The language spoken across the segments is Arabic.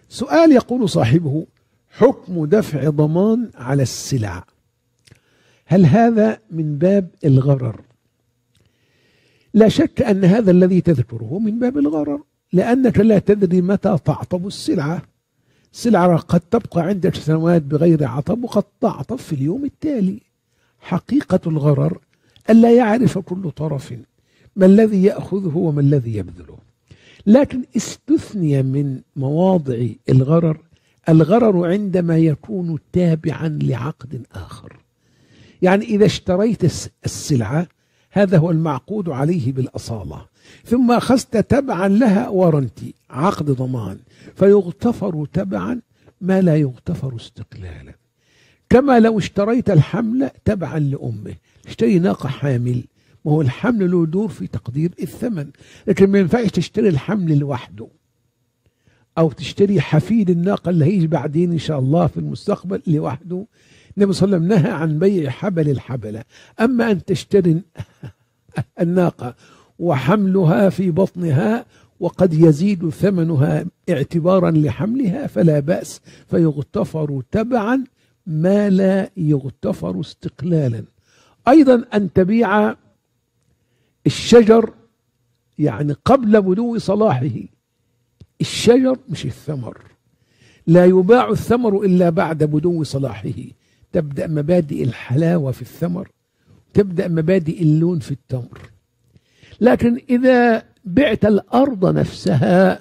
سؤال يقول صاحبه: حكم دفع ضمان على السلع، هل هذا من باب الغرر؟ لا شك أن هذا الذي تذكره من باب الغرر، لأنك لا تدري متى تعطب السلعة. سلعة قد تبقى عندك سنوات بغير عطب، وقد تعطب في اليوم التالي. حقيقة الغرر ألا يعرف كل طرف ما الذي يأخذه وما الذي يبذله. لكن استثني من مواضع الغرر عندما يكون تابعا لعقد آخر. يعني إذا اشتريت السلعة، هذا هو المعقود عليه بالأصالة، ثم أخذت تبعا لها ورنتي، عقد ضمان، فيغتفر تبعا ما لا يغتفر استقلالا. كما لو اشتريت الحمل تبعا لأمه، اشتري ناقة حامل، ما هو الحمل له دور في تقدير الثمن، لكن ما ينفعش تشتري الحمل لوحده، أو تشتري حفيد الناقة اللي هيجي بعدين إن شاء الله في المستقبل لوحده. النبي صلى الله عليه وسلم نهى عن بيع حبل الحبلة. أما أن تشتري الناقة وحملها في بطنها وقد يزيد ثمنها اعتبارا لحملها فلا بأس، فيغتفر تبعا ما لا يغتفر استقلالا. أيضا أن تبيع الشجر يعني قبل بدو صلاحه، الشجر مش الثمر، لا يباع الثمر إلا بعد بدو صلاحه. تبدأ مبادئ الحلاوة في الثمر، تبدأ مبادئ اللون في التمر. لكن إذا بعت الأرض نفسها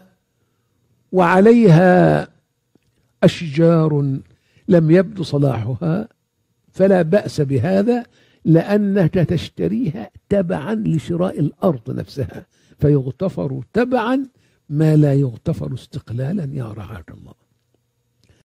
وعليها أشجار لم يبدو صلاحها فلا بأس بهذا، لأنك تشتريها تبعا لشراء الأرض نفسها، فيغتفر تبعا ما لا يغتفر استقلالا. يا رعاك الله.